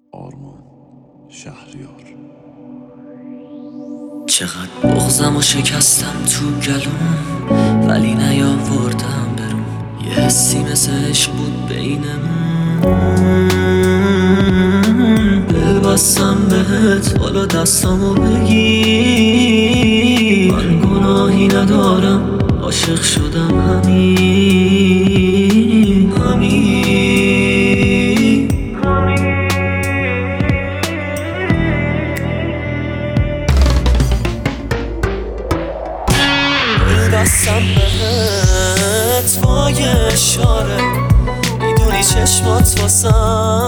آرمان شهریار. چقدر بغضم و شکستم تو گلوم، ولی نیاوردم برون. یه حسی مثل عشق بود بینمون، دل بستم بهت، حالا دستامو بگیر. من گناهی ندارم، عاشق شدم همین دل بستم بهت با یه اشاره، میدونی چشمات واسم